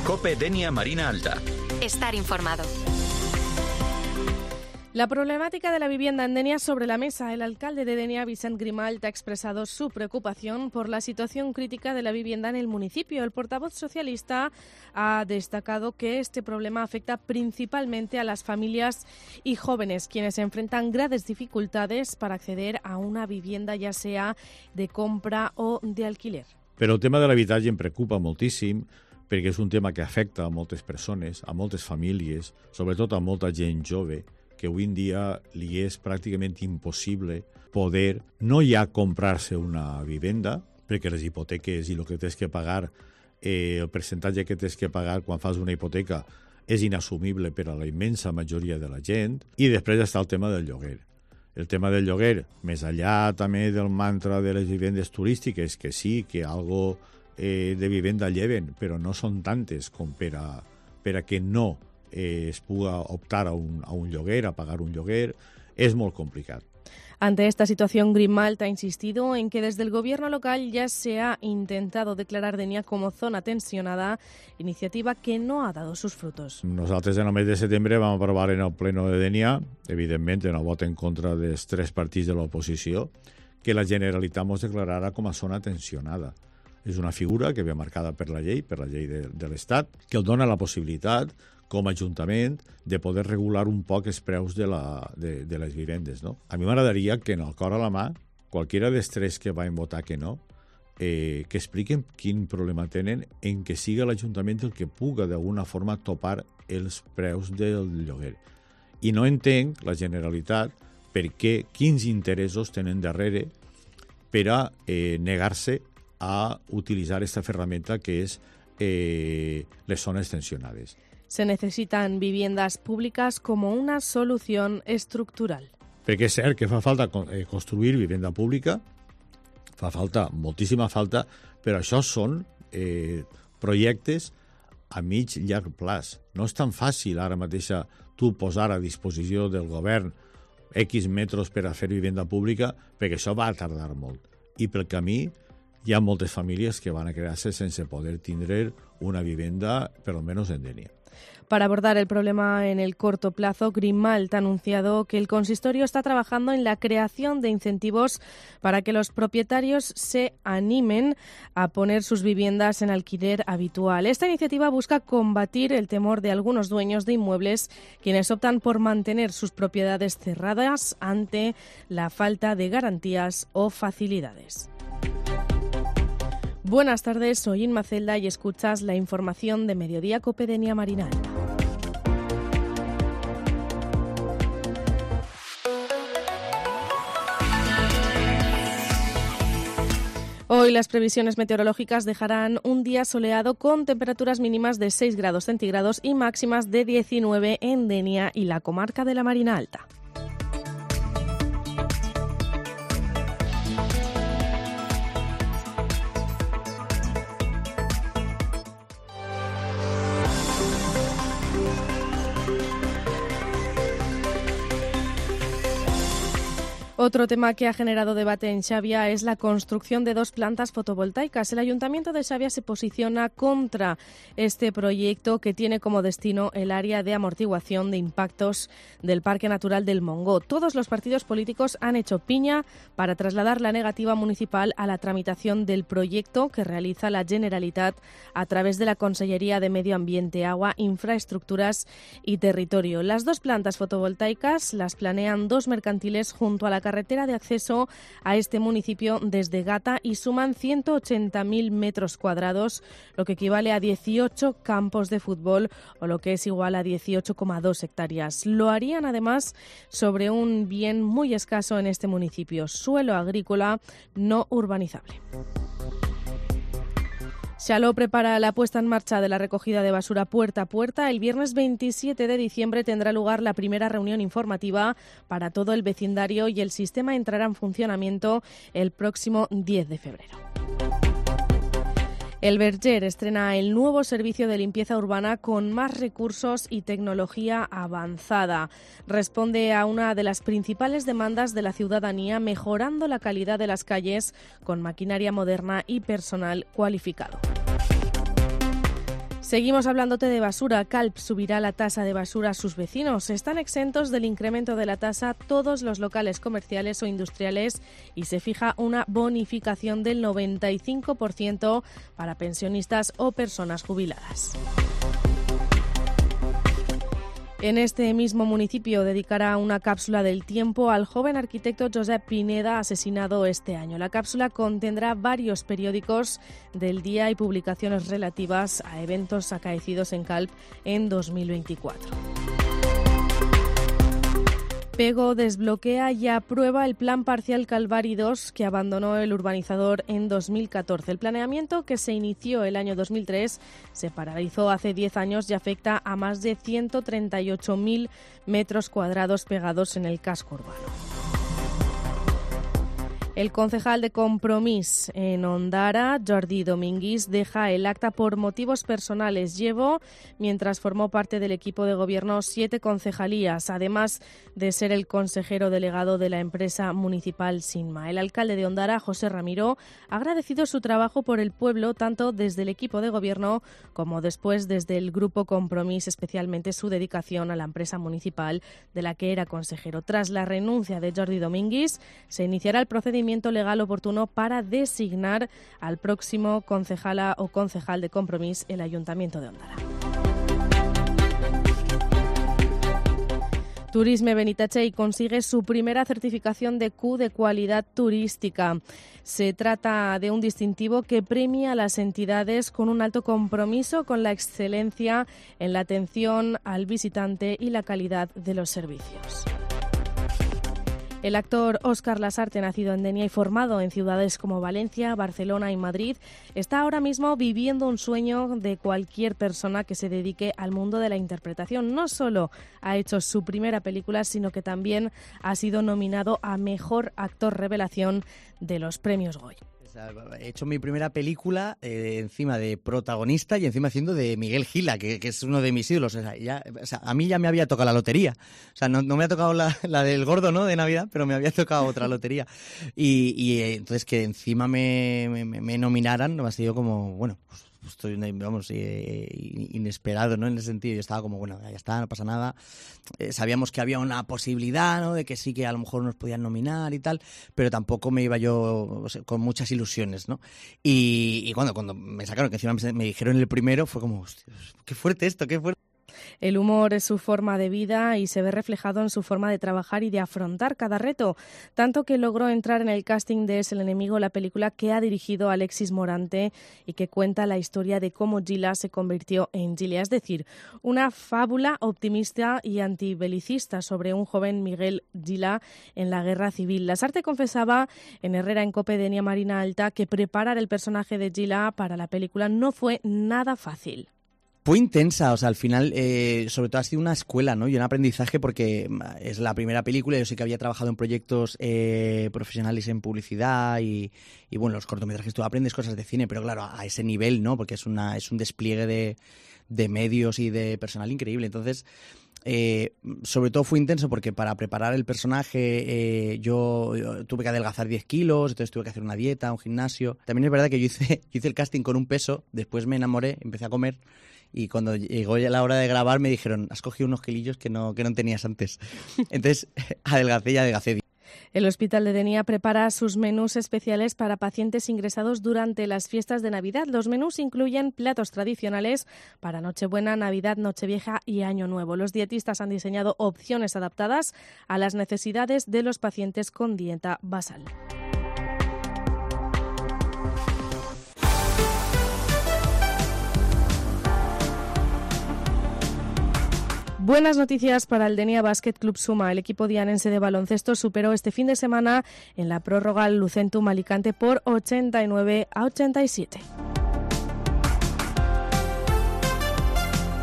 COPE Denia Marina Alta. Estar informado. La problemática de la vivienda en Denia sobre la mesa. El alcalde de Denia, Vicent Grimalt, ha expresado su preocupación por la situación crítica de la vivienda en el municipio. El portavoz socialista ha destacado que este problema afecta principalmente a las familias y jóvenes, quienes enfrentan graves dificultades para acceder a una vivienda, ya sea de compra o de alquiler. Però el tema de l'habitatge em preocupa moltíssim perquè és un tema que afecta a moltes persones, a moltes famílies, sobretot a molta gent jove, que avui en dia li és pràcticament impossible poder no ja comprar-se una vivenda, perquè les hipoteques i el que tens que pagar, el percentatge que tens que pagar quan fas una hipoteca és inassumible per a la immensa majoria de la gent, i després està el tema del lloguer. El tema del lloguer, més allà també del mantra de les vivendes turístiques, que sí, que algo de vivenda lleven, però no són tantes com per a que no es puga optar a un lloguer, a pagar un lloguer, es molt complicat. Ante esta situación, Grimalt ha insistido en que desde el gobierno local ya se ha intentado declarar Denia como zona tensionada, iniciativa que no ha dado sus frutos. Nosaltres en el mes de setembre vam aprovar en el pleno de Denia, evidentment en el vot en contra dels 3 partits de l'oposició, que la Generalitat ens declarara com a zona tensionada. És una figura que ve marcada per la llei de l'Estat, que el dona la possibilitat com a Ajuntament de poder regular un poc els preus de les vivendes. No? A mi m'agradaria que en el cor a la mà, qualquiera dels 3 que van votar que no, que expliquen quin problema tenen en que siga l'Ajuntament el que puga d'alguna forma topar els preus del lloguer. I no entenc la Generalitat quins interessos tenen darrere per a negar-se a utilitzar aquesta ferramenta que és les zones tensionades. Se necesitan viviendas públicas como una solución estructural. Perquè és cert que fa falta construir vivenda pública, fa falta, moltíssima falta, però això són projectes a mig llarg plaç. No és tan fàcil ara mateix tu posar a disposició del govern X metres per a fer vivenda pública, perquè això va tardar molt. I pel camí hi ha moltes famílies que van a quedar-se sense poder tindre una vivenda, per almenys en Denia. Para abordar el problema en el corto plazo, Grimalt ha anunciado que el consistorio está trabajando en la creación de incentivos para que los propietarios se animen a poner sus viviendas en alquiler habitual. Esta iniciativa busca combatir el temor de algunos dueños de inmuebles, quienes optan por mantener sus propiedades cerradas ante la falta de garantías o facilidades. Buenas tardes, soy Inma Celda y escuchas la información de Mediodía COPE Denia Marina Alta. Hoy las previsiones meteorológicas dejarán un día soleado con temperaturas mínimas de 6 grados centígrados y máximas de 19 en Denia y la comarca de la Marina Alta. Otro tema que ha generado debate en Xavia es la construcción de 2 plantas fotovoltaicas. El Ayuntamiento de Xavia se posiciona contra este proyecto que tiene como destino el área de amortiguación de impactos del Parque Natural del Montgó. Todos los partidos políticos han hecho piña para trasladar la negativa municipal a la tramitación del proyecto que realiza la Generalitat a través de la Consellería de Medio Ambiente, Agua, Infraestructuras y Territorio. Las 2 plantas fotovoltaicas las planean 2 mercantiles junto a la carretera de acceso a este municipio desde Gata y suman 180.000 metros cuadrados, lo que equivale a 18 campos de fútbol o lo que es igual a 18,2 hectáreas. Lo harían además sobre un bien muy escaso en este municipio, suelo agrícola no urbanizable. Xaló prepara la puesta en marcha de la recogida de basura puerta a puerta. El viernes 27 de diciembre tendrá lugar la primera reunión informativa para todo el vecindario y el sistema entrará en funcionamiento el próximo 10 de febrero. El Verger estrena el nuevo servicio de limpieza urbana con más recursos y tecnología avanzada. Responde a una de las principales demandas de la ciudadanía, mejorando la calidad de las calles con maquinaria moderna y personal cualificado. Seguimos hablándote de basura. Calp subirá la tasa de basura a sus vecinos. Están exentos del incremento de la tasa todos los locales comerciales o industriales y se fija una bonificación del 95% para pensionistas o personas jubiladas. En este mismo municipio dedicará una cápsula del tiempo al joven arquitecto Josep Pineda, asesinado este año. La cápsula contendrá varios periódicos del día y publicaciones relativas a eventos acaecidos en Calp en 2024. Pego desbloquea y aprueba el Plan Parcial Calvari 2 que abandonó el urbanizador en 2014. El planeamiento, que se inició el año 2003, se paralizó hace 10 años y afecta a más de 138.000 metros cuadrados pegados en el casco urbano. El concejal de Compromís en Ondara, Jordi Domínguez, deja el acta por motivos personales. Llevó, mientras formó parte del equipo de gobierno, 7 concejalías, además de ser el consejero delegado de la empresa municipal Sinma. El alcalde de Ondara, José Ramiro, ha agradecido su trabajo por el pueblo, tanto desde el equipo de gobierno como después desde el grupo Compromís, especialmente su dedicación a la empresa municipal de la que era consejero. Tras la renuncia de Jordi Domínguez, se iniciará el procedimiento legal oportuno para designar al próximo concejala o concejal de Compromís el Ayuntamiento de Ondara. Turisme Benitatxell consigue su primera certificación de Q de cualidad turística. Se trata de un distintivo que premia a las entidades con un alto compromiso con la excelencia en la atención al visitante y la calidad de los servicios. El actor Óscar Lasarte, nacido en Denia y formado en ciudades como Valencia, Barcelona y Madrid, está ahora mismo viviendo un sueño de cualquier persona que se dedique al mundo de la interpretación. No solo ha hecho su primera película, sino que también ha sido nominado a Mejor Actor Revelación de los Premios Goya. He hecho mi primera película encima de protagonista y encima haciendo de Miguel Gila, que es uno de mis ídolos. A mí ya me había tocado la lotería. O sea, no me ha tocado la del gordo, ¿no?, de Navidad, pero me había tocado otra lotería. Y entonces que encima me nominaran, ha sido como, bueno, pues estoy, vamos, inesperado, ¿no?, en ese sentido. Yo estaba como, bueno, ya está, no pasa nada. Sabíamos que había una posibilidad, ¿no?, de que sí, que a lo mejor nos podían nominar y tal, pero tampoco me iba yo, o sea, con muchas ilusiones, ¿no? Y cuando me sacaron, que encima me dijeron el primero, fue como, hostia, qué fuerte esto, qué fuerte. El humor es su forma de vida y se ve reflejado en su forma de trabajar y de afrontar cada reto, tanto que logró entrar en el casting de Es el enemigo, la película que ha dirigido Alexis Morante y que cuenta la historia de cómo Gila se convirtió en Gilia, es decir, una fábula optimista y antibelicista sobre un joven Miguel Gila en la Guerra Civil. Lasarte confesaba en Herrera en Cope de Denia Marina Alta que preparar el personaje de Gila para la película no fue nada fácil. Fue intensa, o sea, al final, sobre todo ha sido una escuela, ¿no?, y un aprendizaje, porque es la primera película. Yo sí que había trabajado en proyectos profesionales en publicidad y bueno, los cortometrajes, tú aprendes cosas de cine, pero claro, a ese nivel, ¿no?, porque es un despliegue de medios y de personal increíble. Entonces, sobre todo fue intenso porque para preparar el personaje yo tuve que adelgazar 10 kilos, entonces tuve que hacer una dieta, un gimnasio. También es verdad que yo hice el casting con un peso, después me enamoré, empecé a comer. Y cuando llegó ya la hora de grabar me dijeron, has cogido unos kilillos que no tenías antes. Entonces adelgacé. El Hospital de Denia prepara sus menús especiales para pacientes ingresados durante las fiestas de Navidad. Los menús incluyen platos tradicionales para Nochebuena, Navidad, Nochevieja y Año Nuevo. Los dietistas han diseñado opciones adaptadas a las necesidades de los pacientes con dieta basal. Buenas noticias para el Denia Basket Club Suma. El equipo dianense de baloncesto superó este fin de semana en la prórroga al Lucentum Alicante por 89-87.